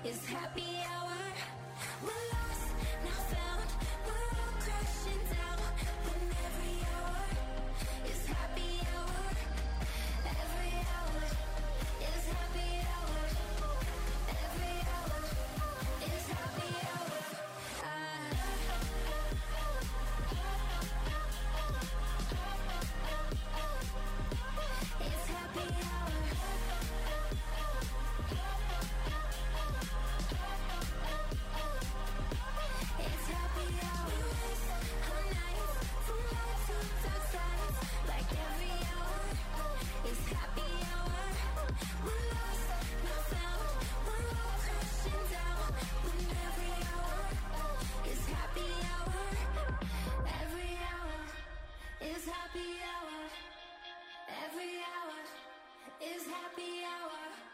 It's happy hour. We're lost, now found. We're all crashing down. When every hour is happy hour. Every hour is happy hour. Every hour is happy hour. It's happy hour. It's happy hour. We waste our nights from light to dark sides. Like every hour is happy hour. We're lost, not found. We're all crashing down. When every hour is happy hour. Every hour is happy hour. Every hour is happy hour.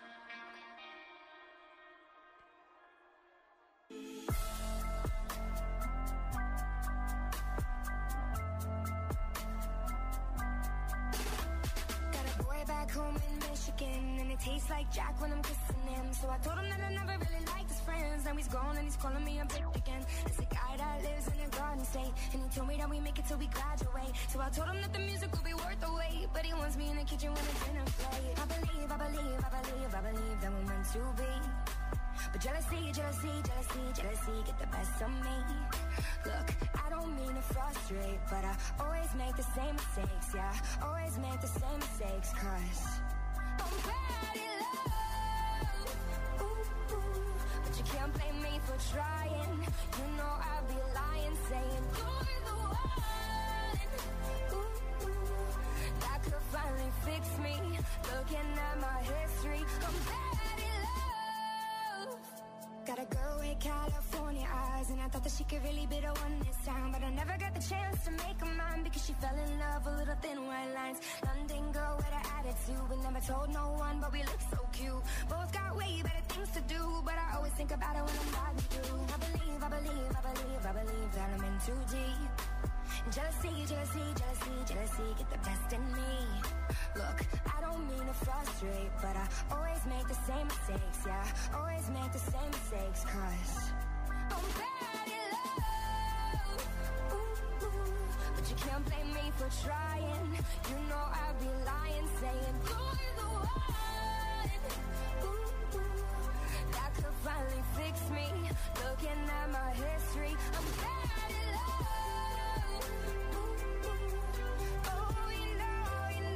Got a boy back home in Michigan, and it tastes like Jack when I'm kissing him. So I told him that I never really liked his friends. Now he's gone and he's calling me a bitch again. It's a guy that lives in a garden state, and he told me that we make it till we graduate. So I told him that the music will be worth the wait, but he wants me in the kitchen when it's dinner plate. I believe that we're meant to be. But jealousy get the best of me. Look, I don't mean to frustrate, but I always make the same mistakes, yeah. Always make the same mistakes, 'cause I'm bad in love. Ooh, ooh. But you can't blame me for trying. You know I'd be lying, saying you're the one. Ooh, ooh. That could finally fix me. Looking at my history, I'm bad in love. Got a girl with California eyes, and I thought that she could really be the one this time. But I never got the chance to make her mine, because she fell in love with little thin white lines. London girl with an attitude, we never told no one, but we look so cute. Both got way better things to do, but I always think about it when I'm riding through. I believe that I'm in too deep. Jealousy get the best in me. Look, I don't mean to frustrate, but I always make the same mistakes, yeah. Always make the same mistakes, 'cause I'm bad in love. Ooh, ooh. But you can't blame me for trying. You know I'd be lying, saying you're the one. Ooh, ooh. That could finally fix me. Looking at my history, I'm bad in love. Ooh, ooh. Oh, you know,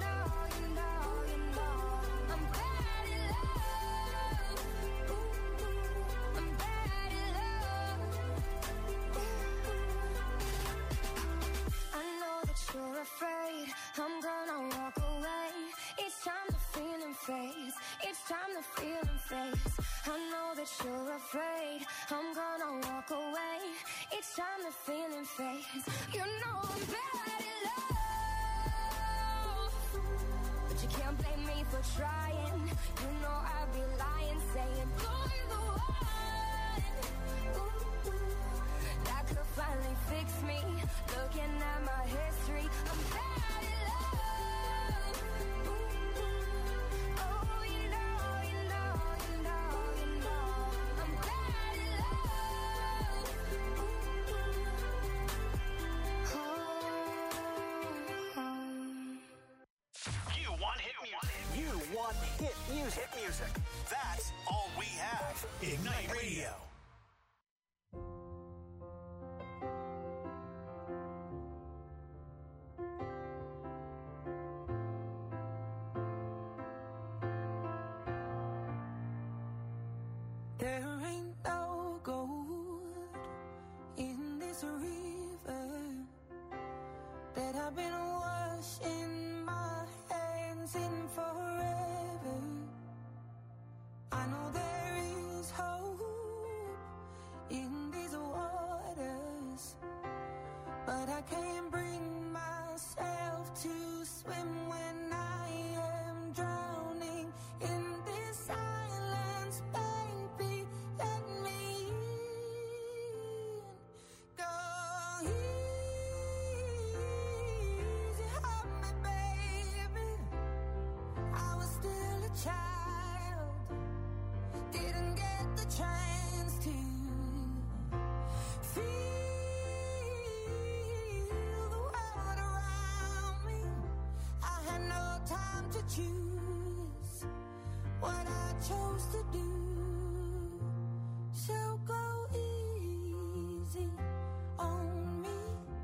I'm bad in love. Ooh, ooh. I'm bad in love. I know that you're afraid I'm gonna walk away. It's time to feel and face. It's time to feel and face. I know that you're afraid I'm gonna walk away. It's time to feel and face. You know I'm bad in love, but you can't blame me for trying. You know I'd be lying, saying you're the one. Ooh, ooh. That could finally fix me. Looking at my history, I'm bad in love. Ooh, ooh. Oh, you know, I'm bad in love. Ooh, ooh. Oh. You want hit music. You want hit music. That's all we have. Ignite Radio. There ain't no gold in this river that I've been washing my hands in forever. I know there is hope in these waters, but I can't bring myself to swim when I am drowning in this silence. Baby, let me in. Go easy on me, baby. I was still a child, didn't get the chance. chose to do. So go easy on me.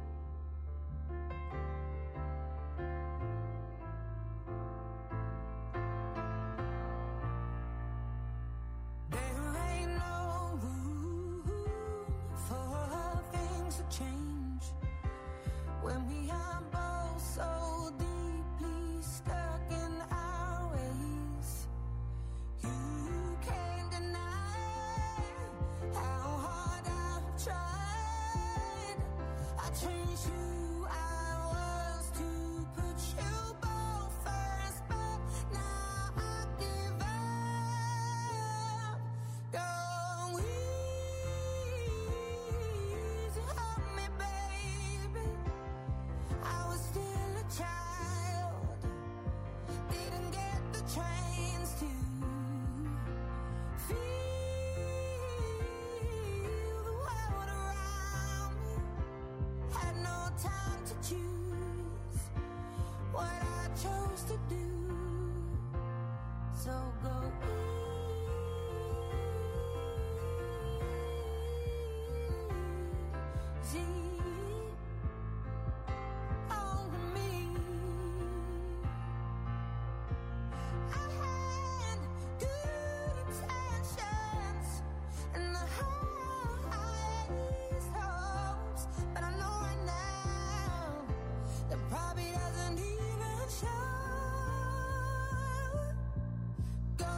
There ain't no room for things to change when we are both so deeply stuck in our ways. You can't deny how hard I've tried. I changed who I was to put you both first, but now I give up. Go easy on me, baby. I was still a child, didn't get the chance to feel the world around me. Had no time to choose what I chose to do. So go easy on me. I had good intentions and the highest hopes, but I know right now that probably doesn't even show. Go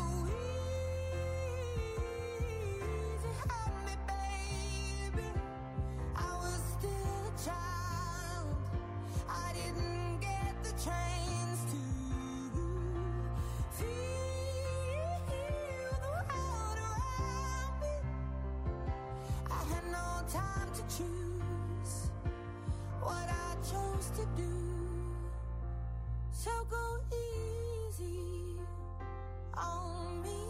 easy on me, baby. I was still a child, I didn't get the chance to feel the world around me. I had no time to choose what I chose to do. So go easy on me.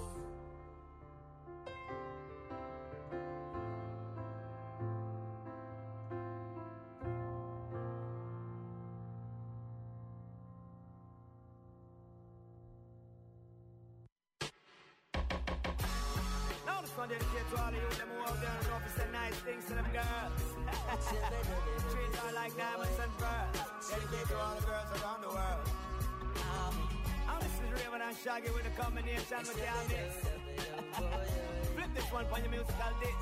Now this one dedicated to all of you them who out there and know to say nice things to them girls. Treat her like diamonds and pearls. Dedicated to all the girls around the world. And this is Raven and Shaggy with a combination with their mix. Flip this one on your musical disc.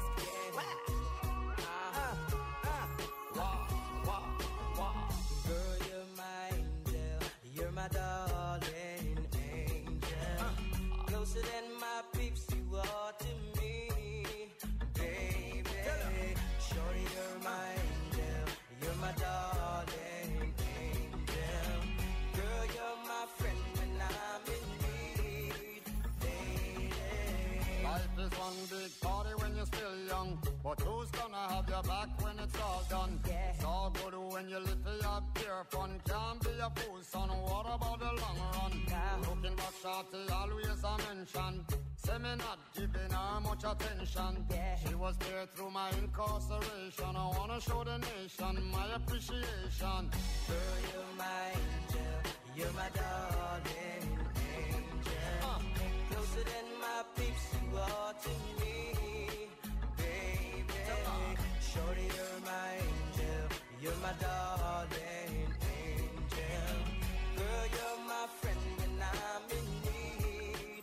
Girl, you're my angel. You're my darling angel. Closer than my peeps, you are to me, baby. Shorty, you're my angel. You're my darling angel. Girl, you're my friend when I'm in need, lady. Life is one big party when you're still young, but who's gonna have your back when it's all done? Yeah. It's all good when you live for your pure fun. Can't be a fool, son. What about the long run? Nah. Looking back, shorty, always a mention. Say me not giving her much attention. Yeah. She was there through my incarceration. I wanna show the nation my appreciation. Girl, you're my angel. You're my darling angel. Closer than my peeps, you are to me, baby. Shorty, you're my angel. You're my darling angel. Girl, you're my friend when I'm in need,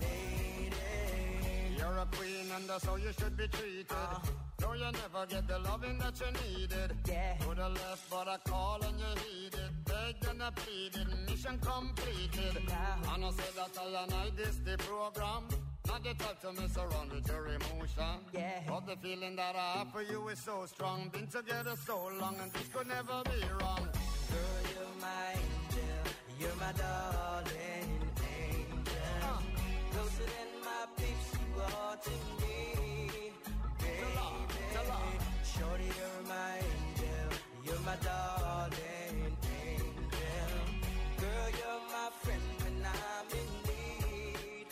lady. You're a queen and that's how you should be treated. Though you never get the loving that you needed. Yeah. To the left, but I call and you heeded. Begged and I pleaded, mission completed. And I said that I and I this the program. Not the type to mess around with your emotion. Yeah. But the feeling that I have for you is so strong. Been together so long and this could never be wrong. Girl, you're my angel. You're my darling angel. Closer than my peeps, you are to me, baby. Shorty, you're my angel. You're my darling angel. Girl, you're my friend when I'm in need,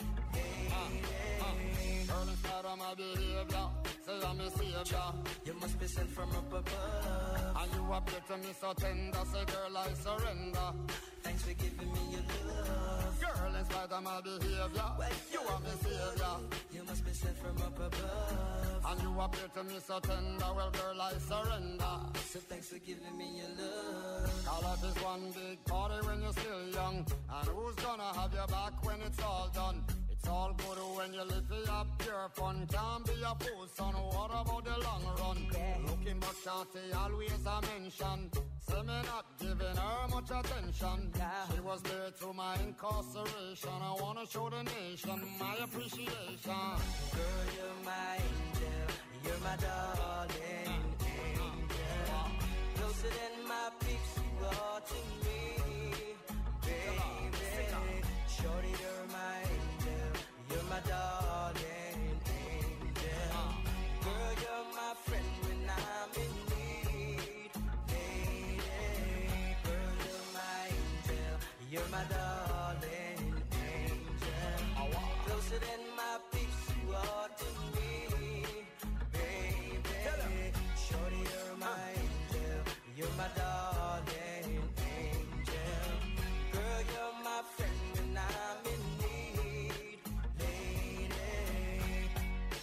lady. Girl, instead of my behavior, say I'm a savior. You must be sent from up above. And you appear to me so tender. Say, girl, I surrender. Thanks for giving me your love. Girl, in spite of my behavior, you are my savior. You must be sent from up above. And you appear to me so tender. Well, girl, I surrender. So thanks for giving me your love. Call life is one big party when you're still young. And who's gonna have your back when it's all done? It's all good when you live for your pure fun. Can't be a fool, son. What about the long run? Yeah. Looking but Shanty always a mention. Say me not giving her much attention. Yeah. She was there to my incarceration. I wanna show the nation my appreciation. Girl, you're my angel. You're my darling angel. Closer than my peeps, you are to me, baby. Shorty, you're my angel. You're my darling angel. Girl, you're my friend when I'm in need, lady. Girl, you're my angel. You're my darling angel. Closer than my peeps, you are to me, baby. Shorty, you're my angel. You're my darling angel. Girl, you're my friend when I'm in need, lady.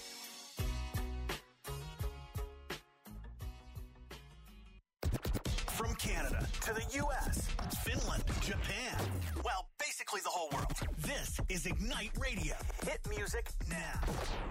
From Canada to the U.S., Finland, Japan, well, basically the whole world. This is Ignite Radio. Hit music now.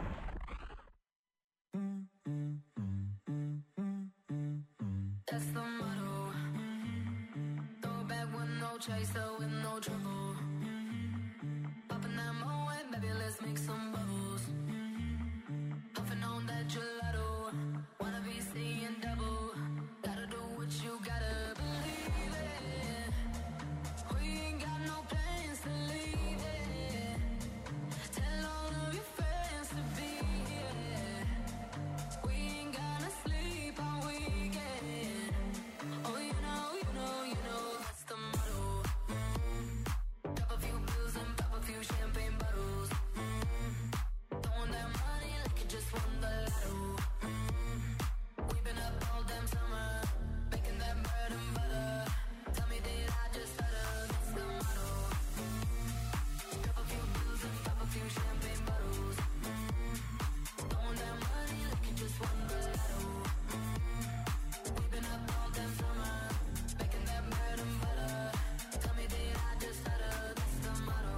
That's the motto. Throw it back with no chaser, with no trouble. Popping that Moet, baby, let's make some bubbles. Puffing on that gelato. Wanna be seeing double. Gotta do what you gotta believe it. We ain't got no plans to leave it. Tell all of your friends to be here. We ain't gonna sleep all weekend. Oh, you know, that's the motto. Drop a few pills and pop a few champagne bottles. Throwing that money like you just won the lotto. We've been up all damn summer, making that bread and butter. Tell me, did I just stutter? That's the motto. Drop a few pills and pop a few champagne bottles. Throwing that money like you just won the lotto. We've been up all damn summer, making that bread and butter. Tell me, did I just stutter? That's the motto.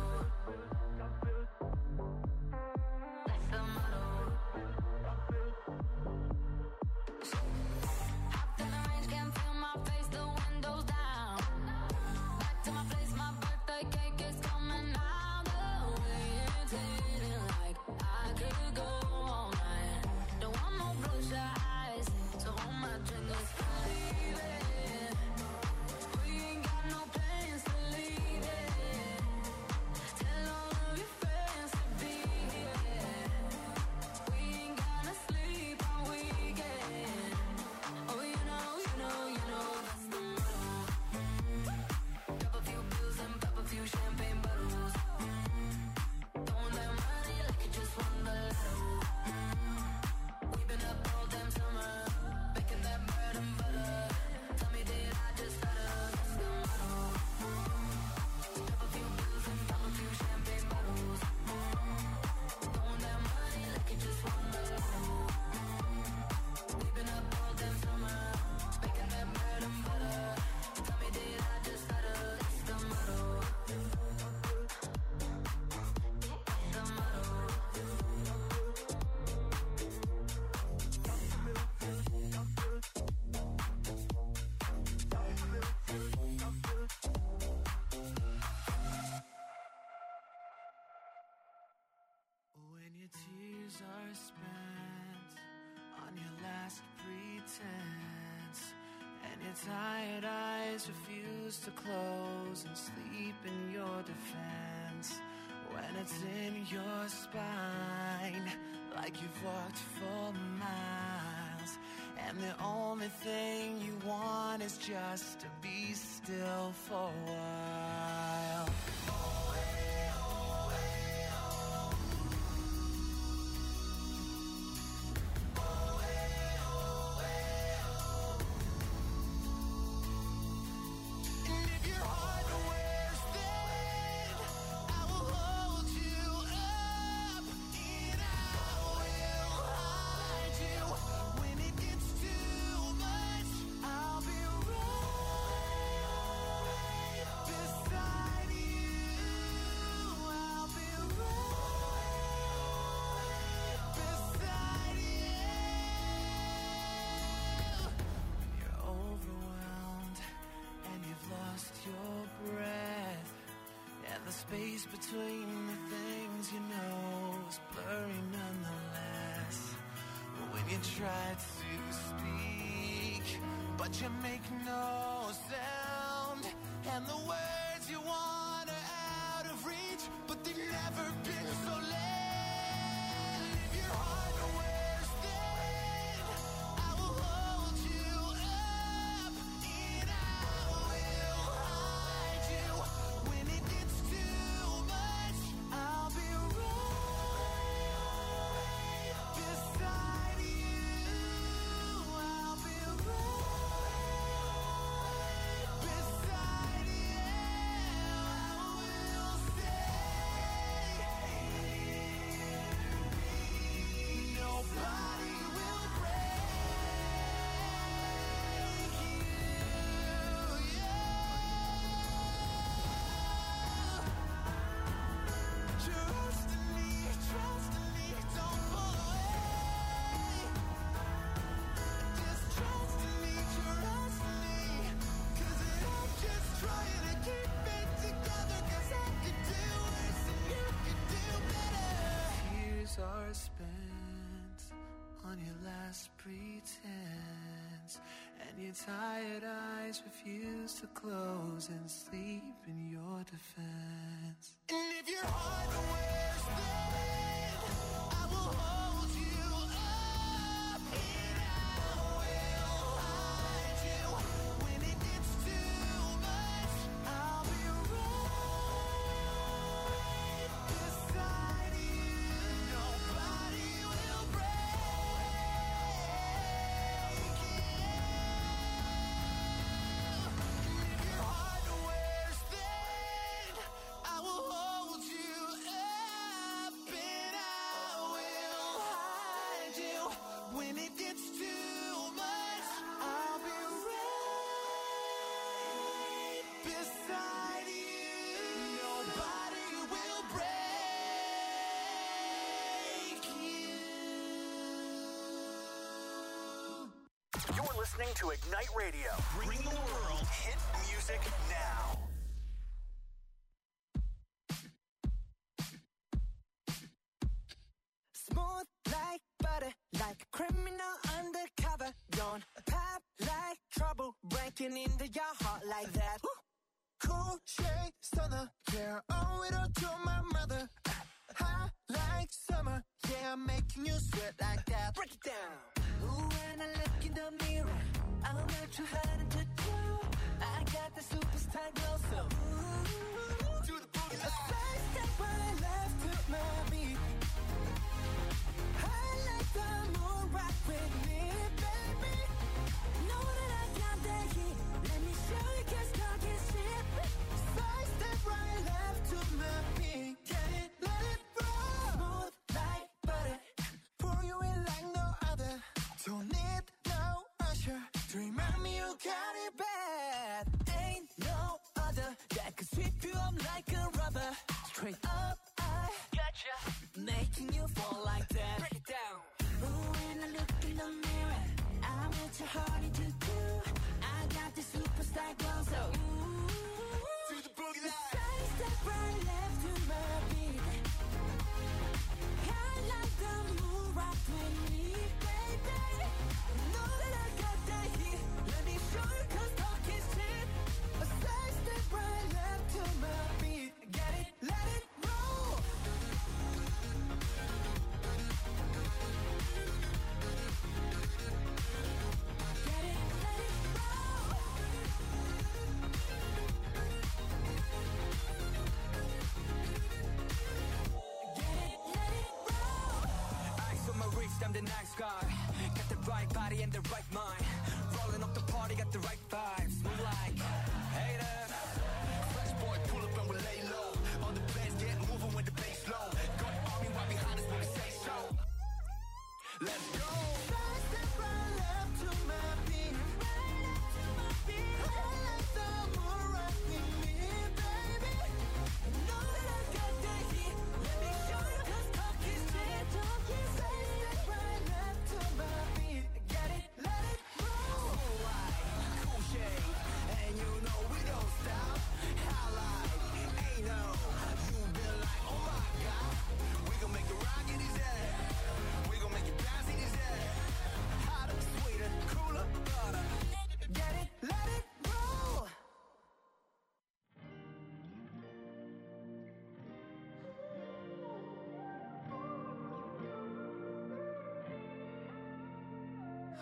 That's the motto. Hopped in the range, can't feel my face, the windows down. Back to my place, my birthday cake is coming out. The way it's hitting like I could go all night. Don't want no bloodshot eyes, so hold my drink, let's believe it. We ain't got no plans to leave it. Tell all of your friends to be here. We ain't gonna sleep all weekend. Oh, you know, that's the motto. Drop a few pills and pop a few champagne bottles. Throwing that money like you just won the lotto. We've been up all damn summer, making that bread and butter. Tell me, did I just stutter? That's the motto. Drop a few pills and pop a few champagne bottles. Throwing that money like you just won the lotto. We've been up all damn summer, making that bread and butter. Tell me, did I just stutter? That's the motto. That's the motto. When your tears are spent on your last pretense, and your tired eyes refuse to close and sleep in your defense, when it's in your spine like you've walked for miles, and the only thing you want is just to be still for a while. space between the things you know is blurry nonetheless. When you try to speak, but you make no sound, and the words you want are out of reach, but they've never been so late. If your heart wears thin, I will hold you up, and I will hide you. When it gets too much, I'll be right beside you. I'll be right beside you. I will stay. Nobody will break you. Trust in me, don't pull away. Just trust in me, 'cause I'm just trying to keep it together, 'cause I could do worse and you could do better. Tears are spent on your last pretense, and your tired eyes refuse to close and sleep in your defense. And if your heart wears thin, I will hold you up, and I will hide you. When it gets too much, I'll be right beside you. Nobody will break you. If your heart wears thin, I will hold you up, and I will hide you. When it gets too much, I'll be right beside you. Nobody will break you. You're listening to Ignite Radio, bringing the world hit music now. Smooth like butter, like a criminal undercover. Don't pop like trouble, breaking into your heart like that. Cool shade stunner, yeah, owe it all to my mother. Hot like summer, yeah, I'm making you sweat like that. Break it down. Ooh, when I look in the mirror, I'm not too hard to do. I got the superstar glow, so ooh, to the boogie line. A side step when I left to my beat. I like the moon rock with me, baby. Know that I got that heat. Let me show you, 'cause talk is cheap. Side step right left to my beat. Get it, let it roll. Smooth like butter, pour you in like no other. Don't need no usher to remind me you got it bad. Ain't no other that could sweep you up like a rubber. Straight up, I gotcha, making you fall like that. Break it down. Ooh, when I look in the mirror, I'm what your heart to do. I got the superstar glow, so ooh, to the boogie line. Side step right left to my beat. I like the moon rock with me, baby. Know that I got that heat. Let me show you, 'cause talk is cheap. A side step right left to my beat. Get it, let it roll. Get it, let it roll. Get it, let it roll. Eyes on my wrist, I'm the nice guy. Got the right body and the right mind. Rolling up the party, got the right vibes. Move like haters. Fresh boy, pull up and we lay low. All the players get moving with the bass low. Got the army right behind us when we say so. Let's go. Side step right left to my beat. Right left to my beat. I like the moon rock with me, baby. Know that I got that heat. Let me show you, 'cause talk is cheap. Side step right left to my beat. Get it, let it roll. Cool shade.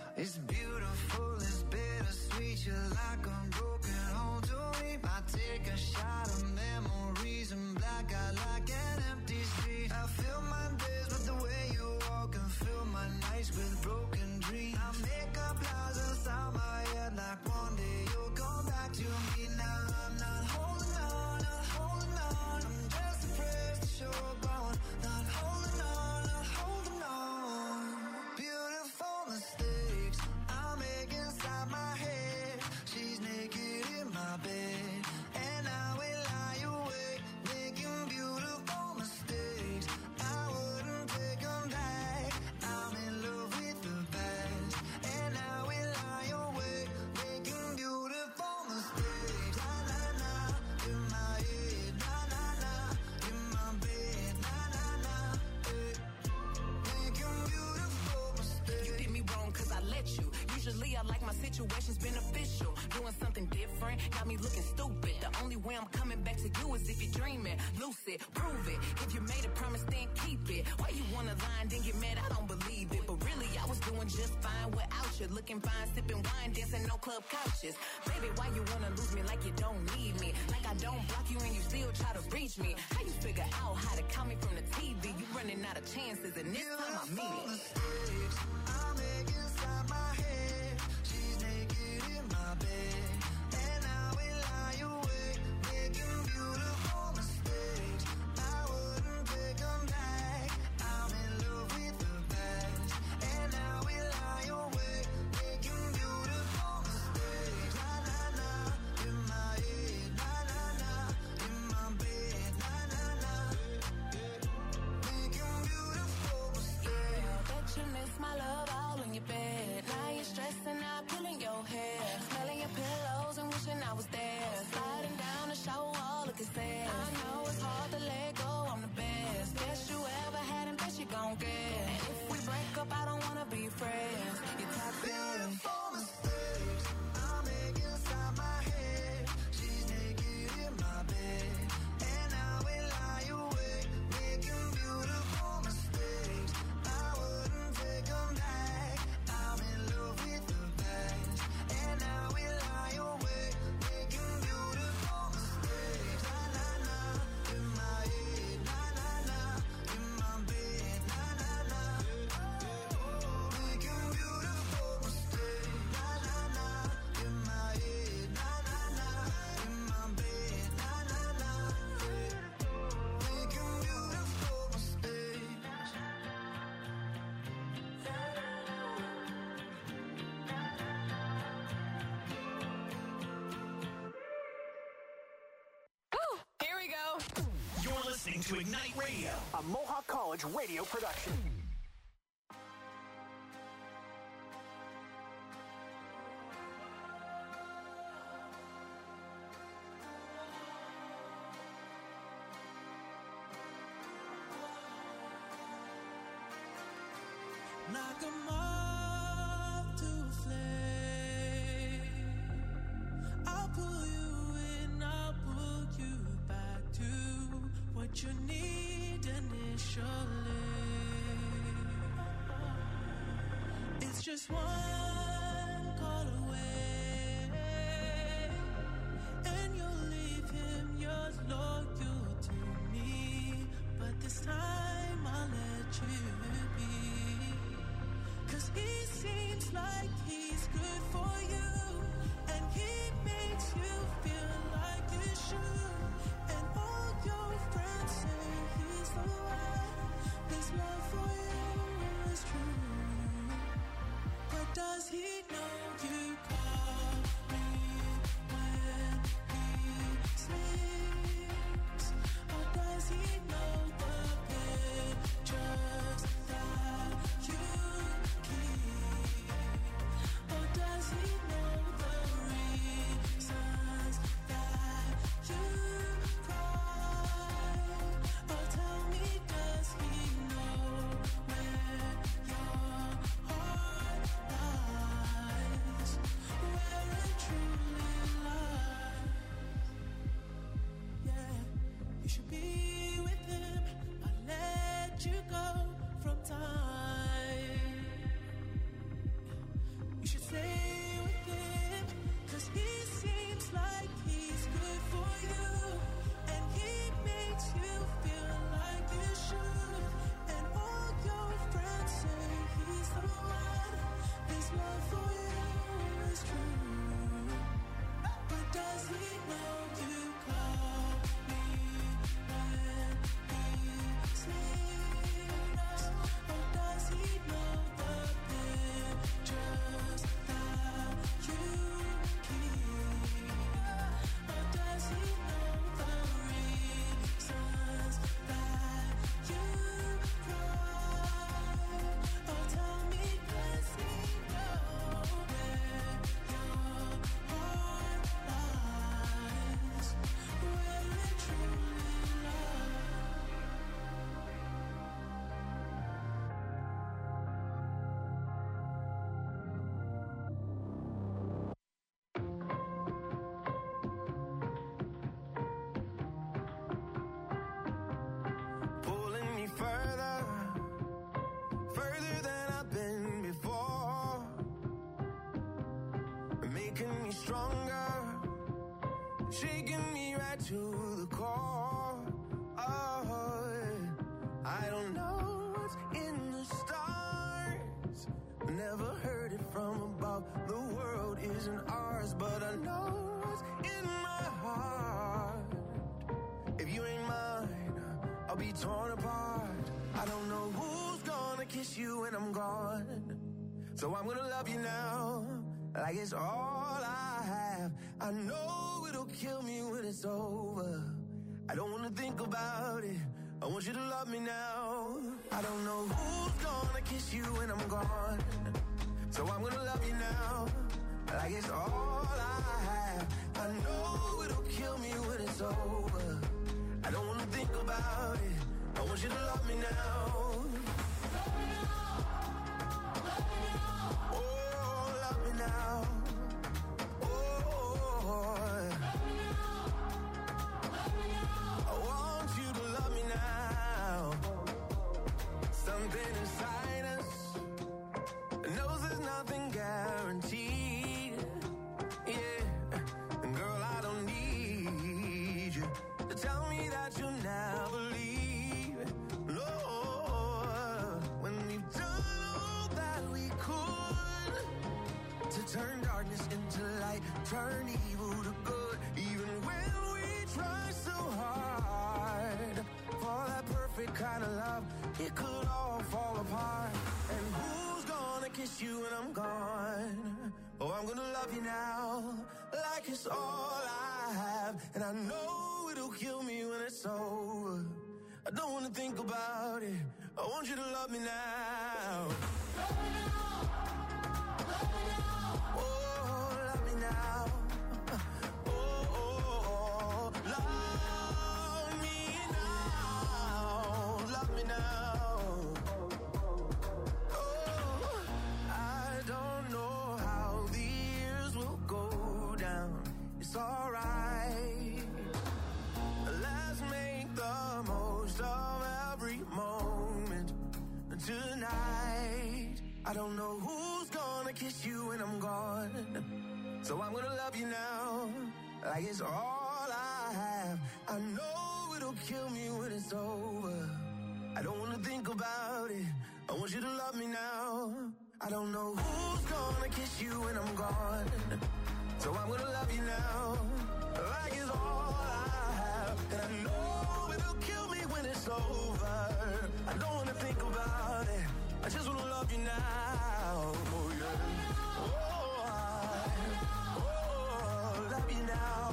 It's beautiful, it's bittersweet. You're like a broken home to me. I take a shot of memories and black out like an empty street. I fill my days with the way you walk and fill my nights with broken dreams. I make up lies inside my head like one day you'll come back to me. Now I'm not holding on, not holding on. I'm just afraid that you're gone. Not holding on, not holding on. Beautiful mistakes I make inside my head. She's naked in my bed, and I will lie awake, making beautiful mistakes. I wouldn't take them back. I'm in love with the past, and I will lie awake, making beautiful mistakes. Na na na, in my head. Na na na, in my bed. Na na na, making beautiful mistakes. You did me wrong cause I let you. Usually I like my situations beneficial. Doing something different got me looking stupid. The only way I'm coming back to you is if you're dreaming. Lucid, prove it. If you made a promise, then keep it. Why you wanna lie and then get mad? I don't believe it. But really, I was doing just fine without you. Looking fine, sipping wine, dancing on club couches. Baby, why you wanna lose me like you don't need me? Like I don't block you and you still try to reach me. How you figure out how to call me from the TV? You running out of chances and this time I mean it. Mistakes I make inside my head. She's naked in my bed, and I will lie awake, making beautiful mistakes. I wouldn't take them back. I'm in love with the past, and I will lie awake, making beautiful mistakes. Na na na, in my head. Na na na, in my bed. Na na na, making beautiful mistakes. Bet you miss my love all in your bed. Now you're stressing out, pulling your hair, smelling your pillows and wishing I was there. Sliding down the shower wall, looking sad. I know it's hard to let go, I'm the best. Best you ever had and best you gon' get. And if we break up, I don't wanna be friends. You're toxic. Beautiful mistakes I make inside my head. She's naked in my bed, and I will lie awake, making beautiful mistakes. I wouldn't take them back. I'm in love with the past, and I will lie awake, making beautiful mistakes. Na na na, in my head. Na na na, in my bed. Na na na, making beautiful mistakes. Na na na, in my head. Na na na, in my bed. Na na na, making beautiful mistakes. Here we go. You're listening to Ignite Radio, a Mohawk College radio production. Like a moth to a flame, I'll pull you in, I'll pull you back to what you need initially. It's just one call away, and you'll leave him, you're loyal to me. But this time I'll let you be. 'Cause he seems like he's good for you, and he makes you feel like you should. And all your friends say he's the one. His love for you is true. But does he know you call me when he sleeps? Or does he know the pictures that you keep? Or does he know shaking me right to the core. Oh, I don't know what's in the stars. Never heard it from above. The world isn't ours, but I know what's in my heart. If you ain't mine, I'll be torn apart. I don't know who's gonna kiss you when I'm gone. So I'm gonna love you now, like it's all I have. I know it'll kill me when it's over. I don't wanna think about it. I want you to love me now. I don't know who's gonna kiss you when I'm gone. So I'm gonna love you now, like it's all I have. I know it'll kill me when it's over. I don't wanna think about it. I want you to love me now. Love me now. Love me now. Oh, love me now. Oh, love me now. Love me now. I want you to love me now. Something inside us knows there's nothing guaranteed. Yeah, and girl, I don't need you to tell me that you'll never leave. No, when we've done all that we could to turn darkness into light, turn evil to good. Even when we try so hard for that perfect kind of love, it could all fall apart. And who's gonna kiss you when I'm gone? Oh, I'm gonna love you now, like it's all I have. And I know it'll kill me when it's over. I don't wanna think about it. I want you to love me now. Love me now. Love me now. Oh, love me now. Oh, oh, oh. Love me now. Love me now. Oh, I don't know how the years will go down. It's alright. Let's make the most of every moment tonight. I don't know who's gonna kiss you when I'm gone. So I'm gonna love you now, like it's all I have. I know it'll kill me when it's over. I don't wanna think about it. I want you to love me now. I don't know who's gonna kiss you when I'm gone. So I'm gonna love you now, like it's all I have. And I know it'll kill me when it's over. I don't wanna think about it. I just wanna love you now. Oh yeah. Oh, love you now.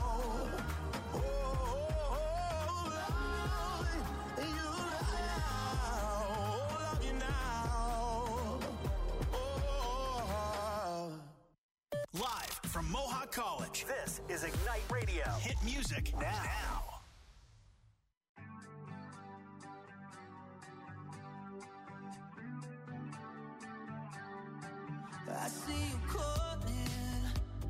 Oh, love you now. Love you now. Oh. Live from Mohawk College, this is Ignite Radio. Hit music now. I see you calling.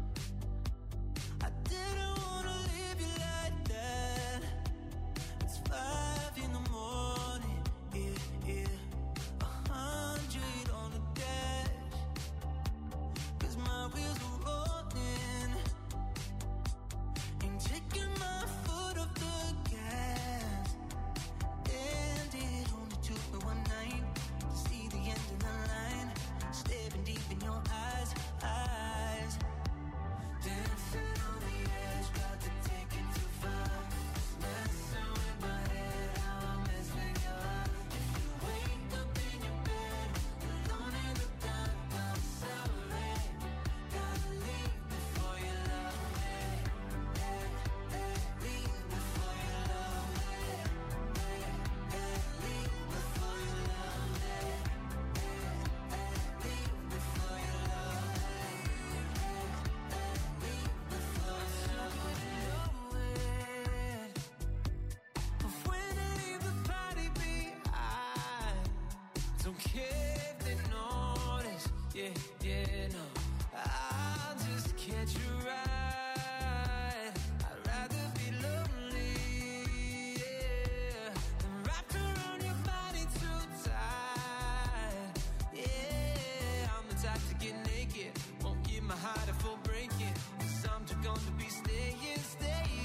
I didn't wanna leave you like that. It's 5 in the morning, yeah. 100 on the dash. 'Cause my wheels are rolling. Ain't taking my foot off the gas. And it only took me one night to see the end of the line. Staring deep in your eyes. Dancing on the edge, got to take it too far. Messing with my head, how I mess with your eyes. If you wake up in your bed, alone in the dark, I'm sorry. Gotta leave before you love me. Leave before you love me. Leave before you love me. Leave before you love me. Leave before you love me. But when I leave the party behind, don't care if they notice. Yeah, no. I'll just catch you right. I'd rather be lonely, yeah, than wrapped around your body too tight. Yeah, I'm the type to get naked, won't give my heart a full breaking. 'Cause I'm too gone to be staying.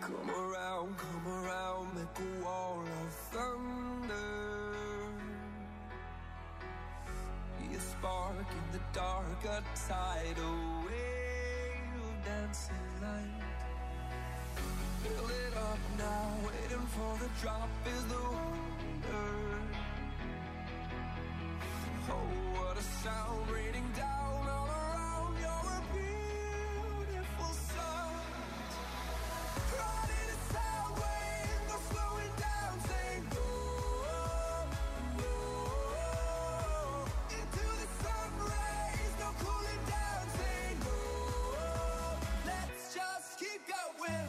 Come around, make a wall of thunder. Be a spark in the dark, a tidal wave of dancing light. Fill it up now, waiting for the drop is the wonder. Oh, what a sound raining down all around. You're a beautiful sight. Riding a sound wave, no slowing down, saying go, go. Into the sun rays, no cooling down, saying go. Let's just keep going.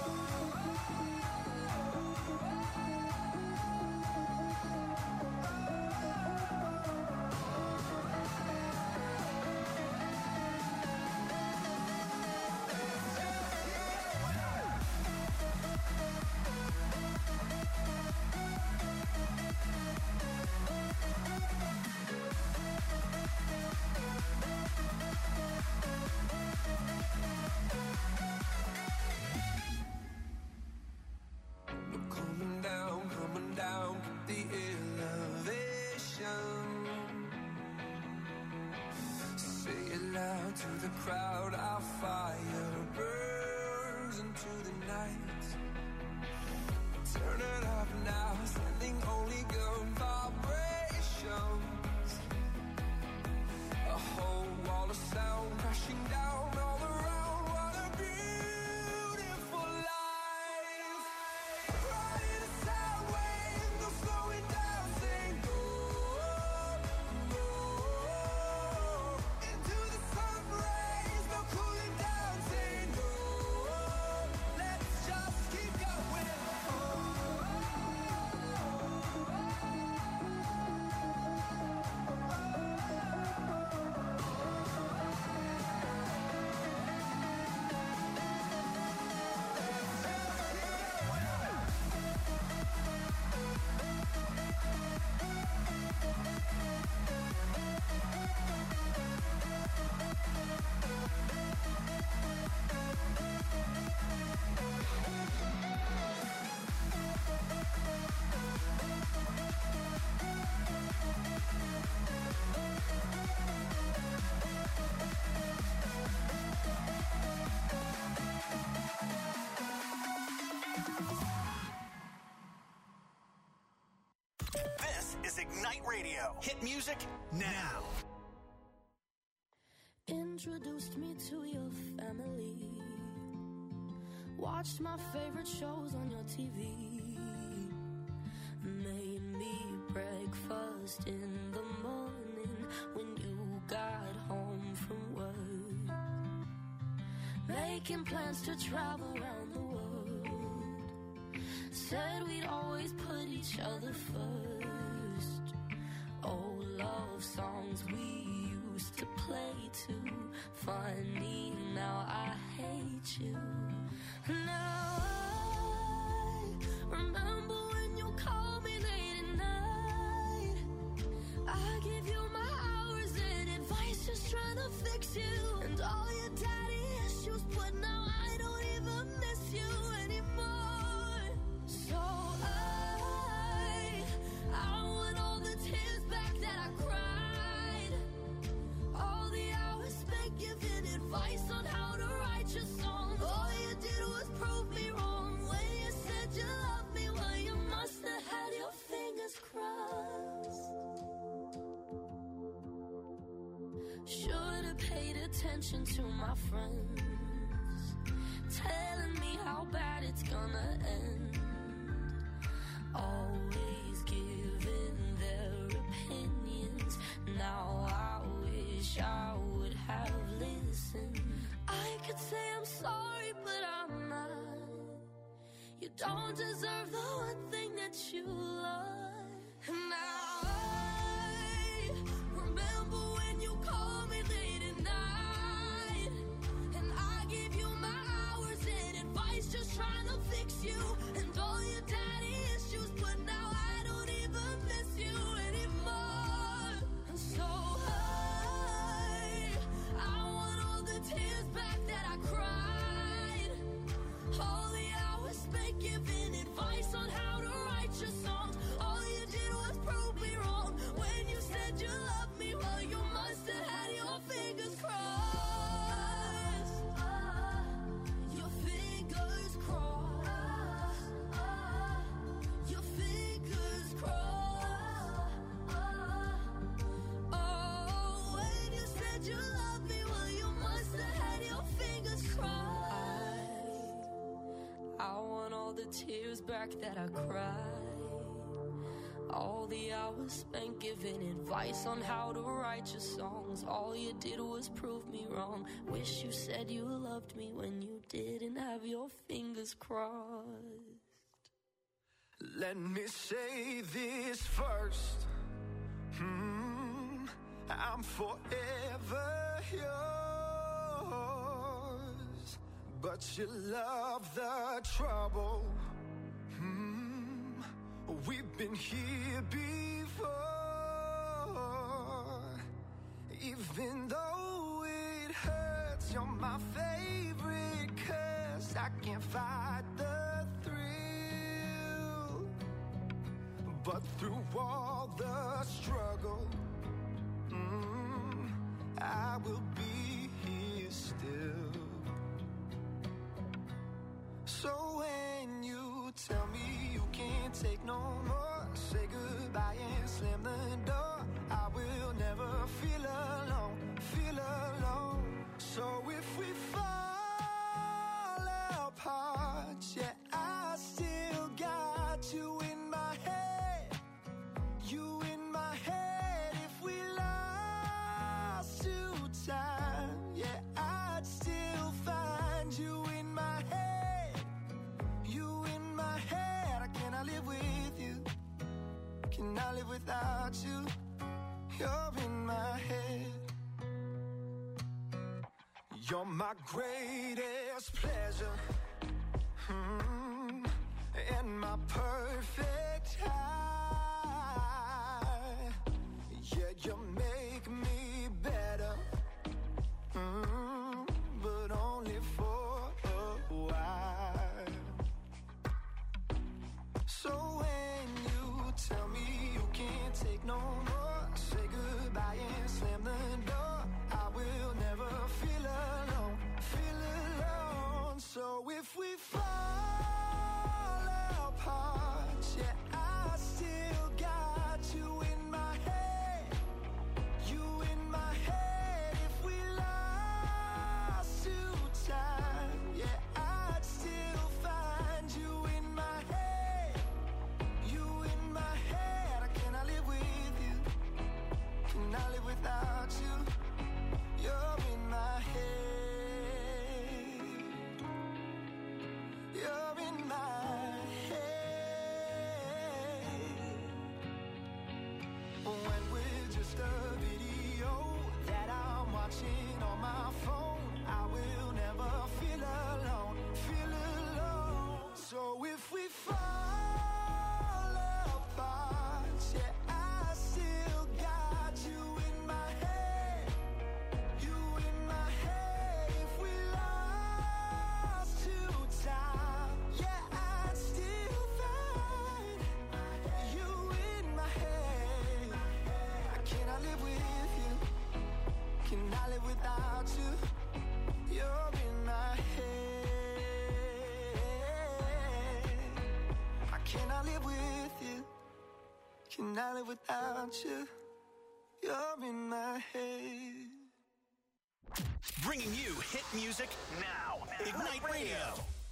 Coming down, keep the elevation. Say it loud to the crowd, our fire burns into the night. Turn it up now, sending only good vibrations. A whole wall of sound crashing down all around. What a beautiful life. Riding a sound wave, no slowing down, saying go, go. Into the sun rays, no cooling down, saying go. Let's just keep going. This is Ignite Radio. Hit music now. Introduced me to your family. Watched my favorite shows on your TV. Made me breakfast in the morning when you got home from work. Making plans to travel around the world. Said we'd always put each other first. Old love songs we used to play too. Funny, now I hate you. Now I remember when you called me late at night. I give you my hours and advice, just trying to fix you. And all your daddy issues, but now I don't even miss you anymore. So I want all the tears back that I cried. All the hours spent giving advice on how to write your songs. All you did was prove me wrong when you said you loved me. Well, you must have had your fingers crossed. Should have paid attention to my friends, telling me how bad it's gonna end. Always giving their opinions. Now I wish I would have listened. I could say I'm sorry, but I'm not. You don't deserve the one thing that you love. And now I remember when you called me late at night. And I gave you my hours and advice, just trying to fix you. And all your daddy issues, but now I don't even miss you anymore. And so I want all the tears back that I cried. All the hours advice on how to write your songs. All you did was prove me wrong. When you said you loved me, well, you must have had your fingers crossed. Your fingers crossed. Your fingers crossed. Oh, when you said you loved me, well, you must have had your fingers crossed. I want all the tears back that I cried. All the hours spent giving advice on how to write your songs. All you did was prove me wrong. Wish you said you loved me when you didn't have your fingers crossed. Let me say this first. I'm forever yours. But you love the trouble. We've been here before. Even though it hurts, you're my favorite curse. I can't fight the thrill. But through all the struggle, I will be here still. So when you tell me you can't take no more, say goodbye and slam the door. I will never feel alone, feel alone. So if we fall apart, yeah, I still got you in my head, you in my head. If we lost to time, yeah, I'd still find you in my head, you in my head. I cannot live with you, cannot live without you. You're in my head. You're my greatest pleasure, and my perfect high. Yeah, you make me better, but only for a while. So when you tell me you can't take no more, say goodbye and slam the door. I will never feel alone, feel alone. So if we fall apart, yeah, I still got you in my head, you in my head. If we lost to time, yeah, I'd still find you in my head, you in my head. I cannot live with you, cannot live without you. You're in my head, you're in my head. When we're just a video that I'm watching on my phone, I will never feel alone, feel alone. So if we fall apart, yeah, I still got you in my head, you in my head. If we lost to time, yeah, I'd still find you in my head. I cannot live with you, cannot live without you. You're in my head. I cannot live with you, cannot live without you. You're in my head. Bringing you hit music now. Ignite Radio.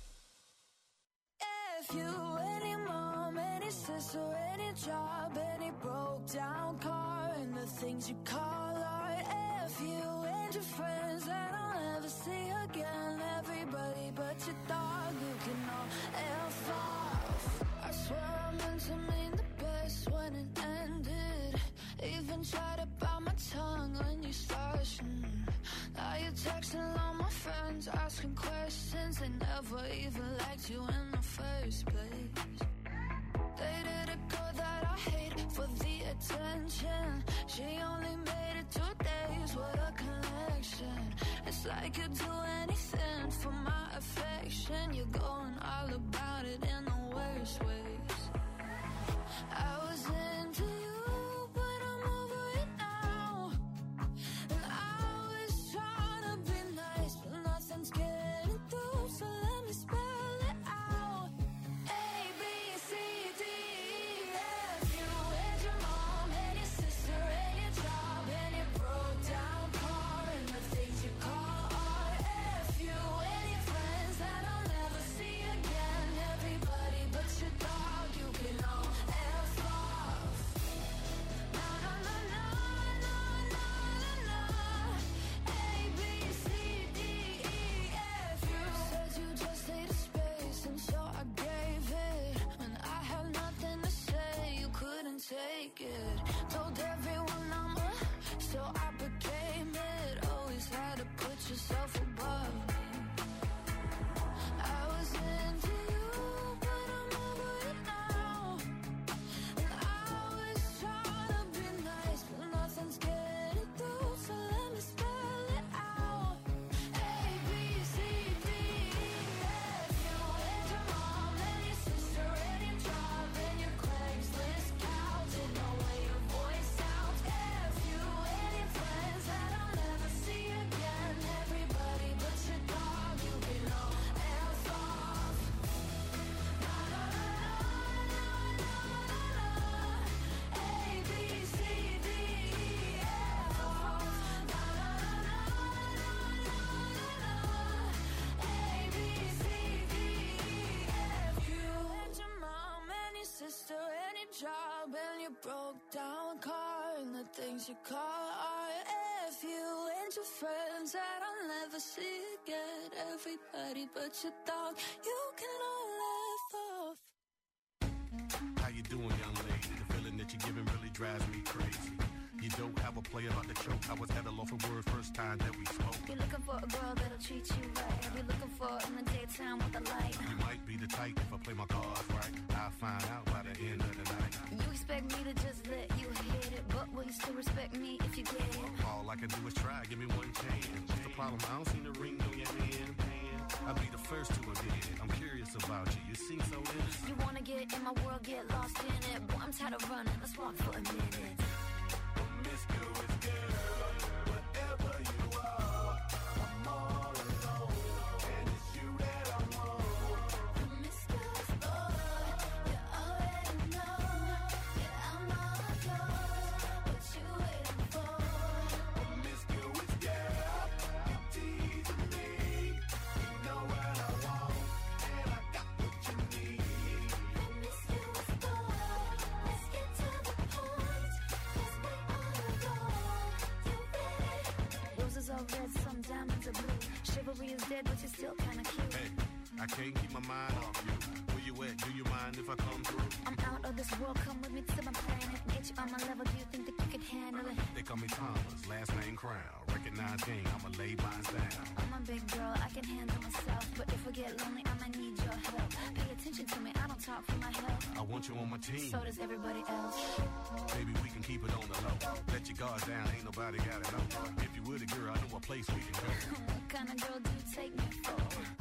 If you, any mom, any sister, any job, any broke down car, and the things you call art. If you and your friends that I'll never see again, everybody but your dog, you can all F off. I swear I meant to mean the best when it ended. Even tried to bite my tongue when you started. Now you're texting all my friends, asking questions. They never even liked you in the first place. Dated a girl that I hate for the attention. She only made it 2 days, what a connection. It's like you'd do anything for my affection. You're going all about it in the worst way. Told everyone I'm a, so I became it. Always had to put yourself above me. I was into you, but I'm over it now. And I was trying to be nice, but nothing's getting through. So let me spell it out. A, B, C, D, E, F. You and your mom and your sister and your job and your Craigslist couch. And the way your voice sounds. F, you and your friends that I'll never see again. Everybody but your dog, you can all hands off. Na na na na na na na. A, B, C, D, E, F. Na na na na na na na. A, B, C, D, E, F. You and your mom and your sister and your job and your broke down car and the things you call art. F you and your friends that I'll never see again. Everybody but your dog, you can all laugh off. How you doing, young lady? The feeling that you're giving really drives me crazy. You don't have a play about the choke. I was at a loss for words first time that we spoke. You're looking for a girl that'll treat you right. You're looking for in the daytime with the light. You might be the type if I play my cards right. I'll find out by the end of the night. You expect me to just let you hit it, but will you still respect me if you get it? All I can do is try, give me one chance. What's the problem? I don't see the ring on your hand. I'll be the first to admit it. I'm curious about you. You seem so innocent. You wanna get in my world, get lost in it. Boy, I'm tired of running. Let's walk for a minute. Promiscuous girl, whatever you are, I'm all alone, and it's you that I want. Promiscuous boy, you already know. Yeah, I'm all yours. What you waiting for? Promiscuous girl, you teasing me. You know what I want, and I got what you need. Promiscuous boy, let's get to the point. 'Cause we all adore. You ready? Roses are red, some diamonds are blue. Chivalry is dead, but you're still kinda cute. Hey, I can't keep my mind off you. Where you at? Do you mind if I come through? I'm out of this world, come with me to my planet. Get you on my level, do you think that you could handle it? They call me Thomas, last name Crown. Recognize game, I'ma lay mine down. I'm a big girl, I can handle myself. But if I get lonely, I might need your help. Pay attention to me, I don't talk for my health. I want you on my team. So does everybody else. Baby, we can keep it on the low. Let your guard down, ain't nobody gotta know. If you were the girl, I know a place we can go. What kind of girl do you take me for?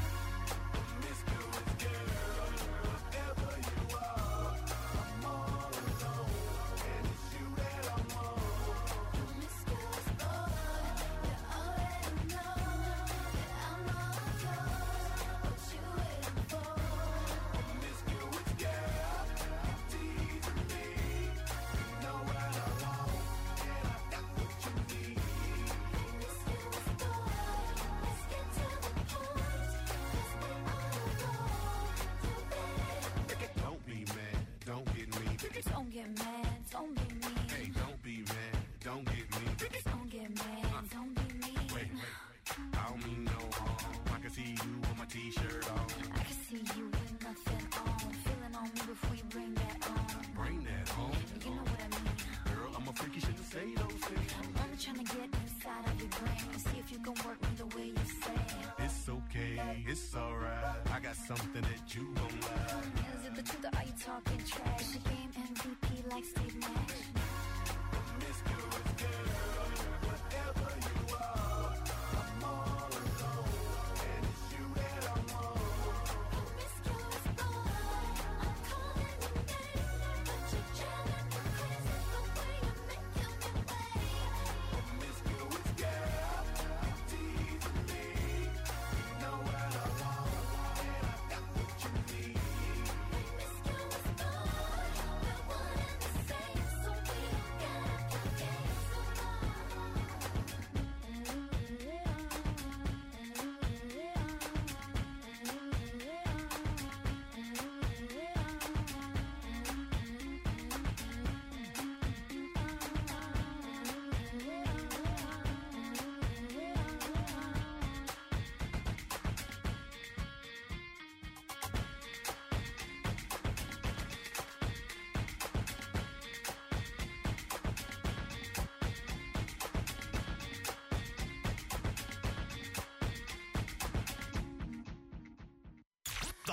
Promiscuous girl, whatever you are, I'm all alone, and it's you that I want. Promiscuous boy, you already know. Yeah, I'm all yours. What you waiting for? Promiscuous girl, you teasing me. You know what I want, and I got what you need. Promiscuous boy, let's get to the point. 'Cause we all adore. You ready? Don't be mad, don't get me. Don't get mad, don't be mean. Hey, don't be mad, don't get me. Don't get mad, don't be mean. Wait, I don't mean no harm. I can see you with my t-shirt on. I can see you with nothing on. Feeling on me before you bring that on. Bring that home. You know what I mean. Girl, I'm a freak, you shouldn't say those things. I'm only trying to get inside of your brain and see if you can work me the way you say. It's okay, it's alright. I got something that you gon' like. Is it the truth or are you talking trash? The game MVP like Steve Nash. Promiscuous girl, whatever you are, I'm all alone, and it's you that I want. Promiscuous boy, I'm calling your name, but you're driving me crazy the way you're making me wait. Promiscuous girl, you teasing me. You know what I want, and I got what you need. Promiscuous boy, we're one and the same, so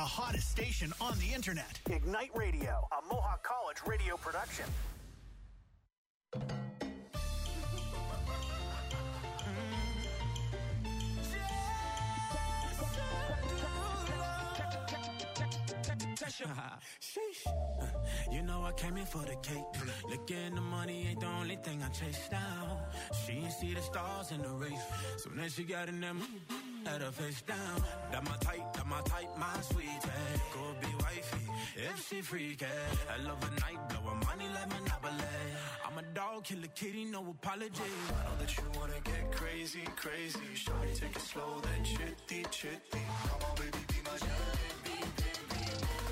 hottest station on the internet. Ignite Radio, a Mohawk College radio production. Sheesh. You know I came in for the cake. Looking the money ain't the only thing I chase down. She ain't see the stars in the race. So then she got in them, had her face down. That my type, my sweet. Go be wifey, if she freaky. I love a night, blow her money like Monopoly. I'm a dog, kill a kitty, no apology. I know that you wanna get crazy, crazy. Shawty, take it slow, then chitty, chitty. Come on, baby, be my jalebi, baby.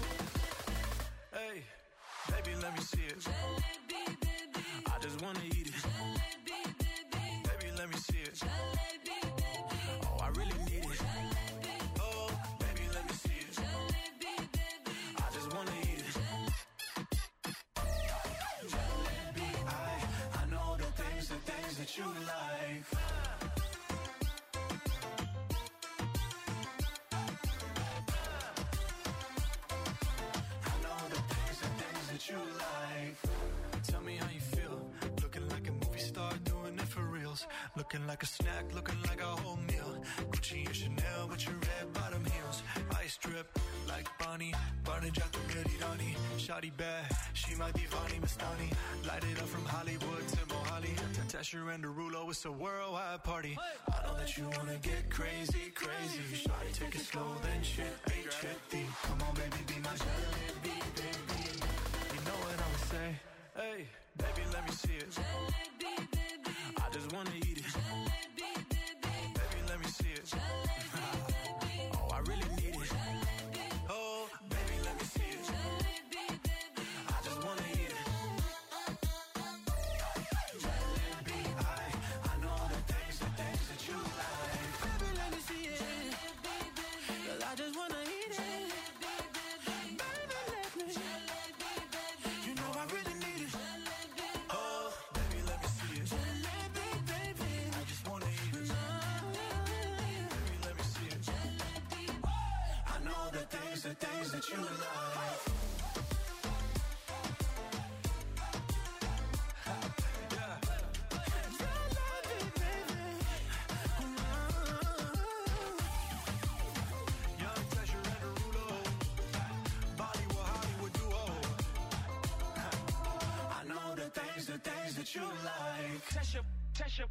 Hey, baby, let me see it. Jalebi, baby. I just wanna eat it. Jalebi, baby. Baby, let me see it. Jalebi, baby. Oh, I really need it. Jalebi. Oh, baby, let me see it. Jalebi, baby. I just wanna eat it. Jalebi, I know the things that you like. You like. Tell me how you feel. Looking like a movie star, doing it for reals. Looking like a snack, looking like a whole meal. Gucci and Chanel with your red bottom heels. Ice drip like Bonnie. Barney Jack Rani. Shawty bad, she might be Vani Mastani. Light it up from Hollywood to Mohali. Tesher and Derulo, it's a worldwide party. I know that you wanna get crazy, crazy. Shawty, take it slow, then chitty, chitty. Come on, baby, be my jalebi, baby. Know what I would say? Hey, baby, let me see it. Jalebi, baby. I just wanna eat it. Jalebi, baby. Baby, let me see it. Jalebi, baby. Oh, I really need it. Jalebi. Oh, baby, let me see it. Jalebi, baby. I just wanna eat it. Jalebi, I know the things that you like. Baby, let me see it. Jalebi, baby. 'Cause I just wanna eat it. The things that you like. Young Tesher and Derulo, Bollywood Hollywood duo. I know the things that you like. Tesher.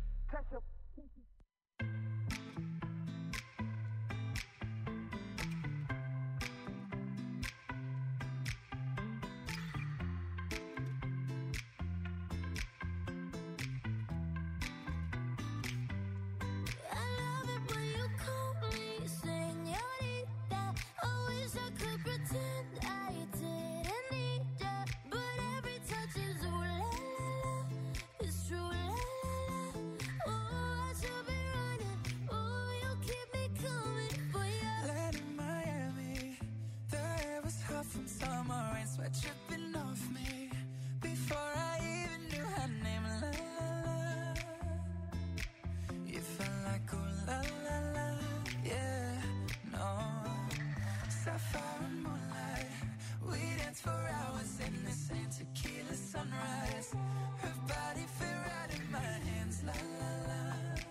From summer rain, sweat dripping off me before I even knew her name. La la la, you felt like ooh la la la, yeah, no. Sapphire and moonlight, we danced for hours in the same tequila sunrise. Her body fit right in my hands. La la la,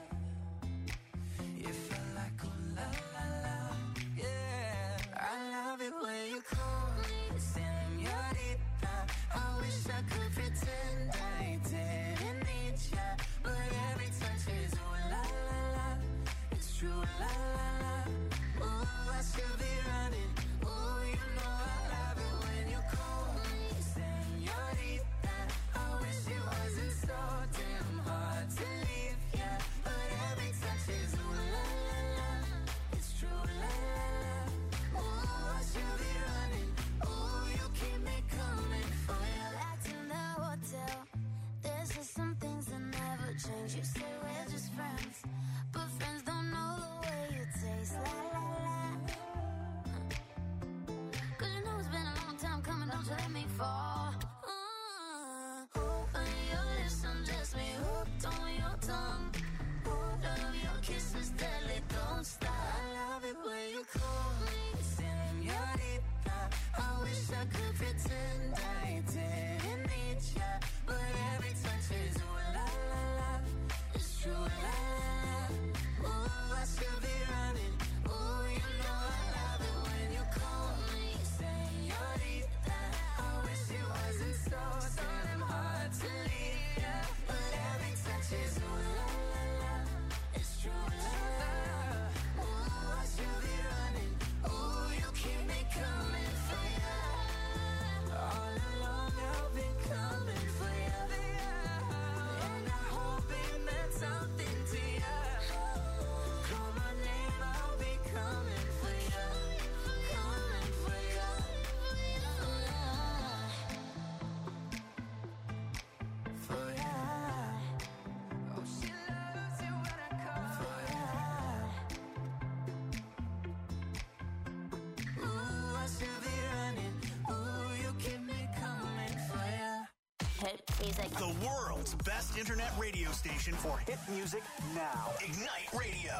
you felt like ooh la la la, yeah. I love it when you call me señorita. I wish I could pretend I didn't need ya, but every touch is ooh la la la. It's true la la la. Ooh, I should be running. Ooh, you know I love it when you call me señorita. I wish it wasn't so damn hard to leave ya, but every touch is ooh la la la. It's true la la la. Ooh, I should be running. Ooh, you keep me coming for you. Back in the hotel, there's just some things that never change. You say we're just friends, but friends don't know the way you taste. La la la. 'Cause you know it's been a long time coming, don't you let me fall. On your lips, undress me, hooked on your tongue. Love your kisses deadly, don't stop. I love it when you call me señorita. wish I could pretend I didn't need ya, but every touch is ooh la la la. It's true, la la la. Ooh, I should be running. Ooh, you know I love it when you call me señorita. I wish it wasn't so damn hard to leave ya, but every touch is ooh la la la. It's true, la la la. Ooh, I should be running. Ooh, you keep me coming for ya. All along I've been coming for ya, and I hope it meant something to ya. Call my name, I'll be coming for ya, coming for ya. For ya. Oh, she loves it when I call for ya. Ooh, I should be running. Ooh, you keep me coming for ya. Hit music. The world's best internet radio station for hit music now. Ignite Radio.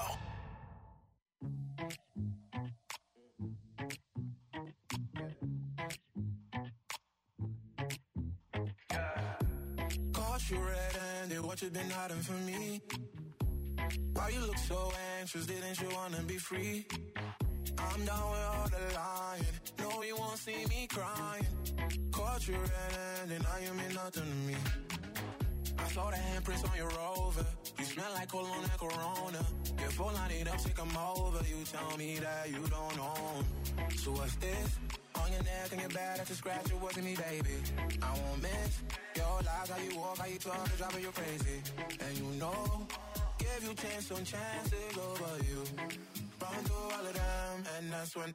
Caught you red-handed, what you been hiding from me? Why you look so anxious, didn't you wanna be free? I'm down with all the lying, no you won't see me crying. Caught you red-handed, now you mean nothing to me. I saw the handprints on your Rover, you smell like cologne and Corona. If all I need up to come over, you tell me that you don't own. So what's this? On your neck and your back, that's a scratch, it wasn't me, baby. I won't miss your lies, how you walk, how you talk, it's driving you crazy. And you know, give you chance on chances over you. Run through all of them, and that's when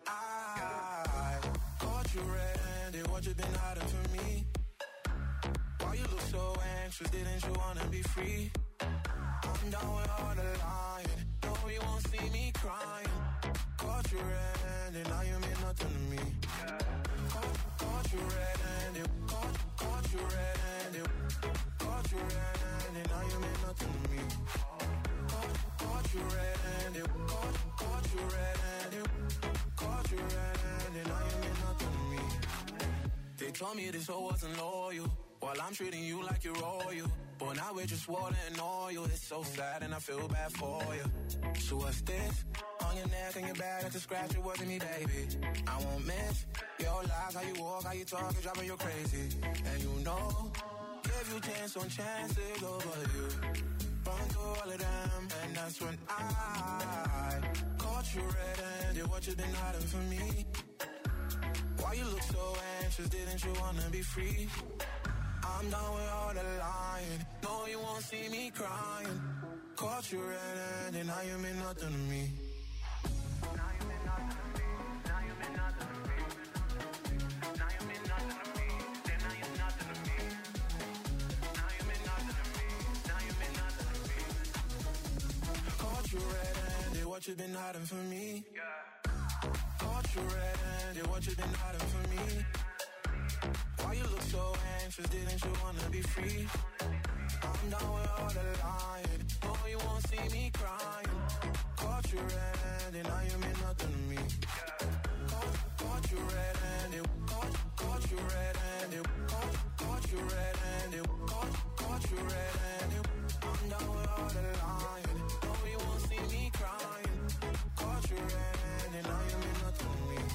I caught you red-handed, what you been hiding from me? Why you look so anxious, didn't you wanna be free? I'm down with all the lying, no you won't see me crying. Caught you red-handed, now you mean nothing to me. Caught you red-handed, caught you red-handed, caught you red-handed, now you mean nothing to me. Caught you red-handed, caught you red-handed, caught you red-handed, now you mean nothing to me. They told me this hoe wasn't loyal, while I'm treating you like you're royal. But now we're just water and oil. It's so sad and I feel bad for you. So what's this? On your neck and your back, that's a scratch, it wasn't me, baby. I won't miss your lies, how you walk, how you talk, it's driving you crazy. And you know, give you chance on chances over you. Run through all of them, and that's when I caught you red-handed, what you been hiding from me? Why you look so anxious, didn't you wanna be free? I'm done with all the lying, no you won't see me crying. Caught you red-handed, now you mean nothing to me. Now you mean nothing to me, now you mean nothing to me. Now you mean nothing to me, then now you're nothing to me. Now you mean nothing to me, now you mean nothing to me. Caught you red-handed, what you been hiding from me? Caught you red-handed, what you been hiding from me? Why you look so anxious, didn't you wanna be free? I'm down with all the lying, no you won't see me crying. Caught you red-handed, now you mean nothing to me. Caught you red-handed, caught you red-handed, caught you red-handed, caught you red-handed. I'm down with all the lying, no you won't see me crying. Caught you red-handed, now you mean nothing to me.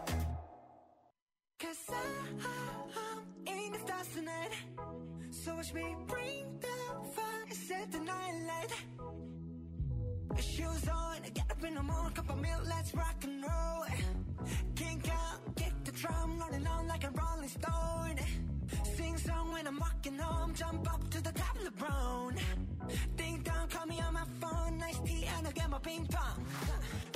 'Cause I'm in the stars tonight, so watch me bring the fire, set the night light. Shoes on, get up in the morning, cup of milk, let's rock and roll. Kink out, kick the drum, rolling on like a rolling stone. Sing song when I'm walking home, jump up to the top of the brown. Ding dong, call me on my phone, nice tea and I'll get my ping pong.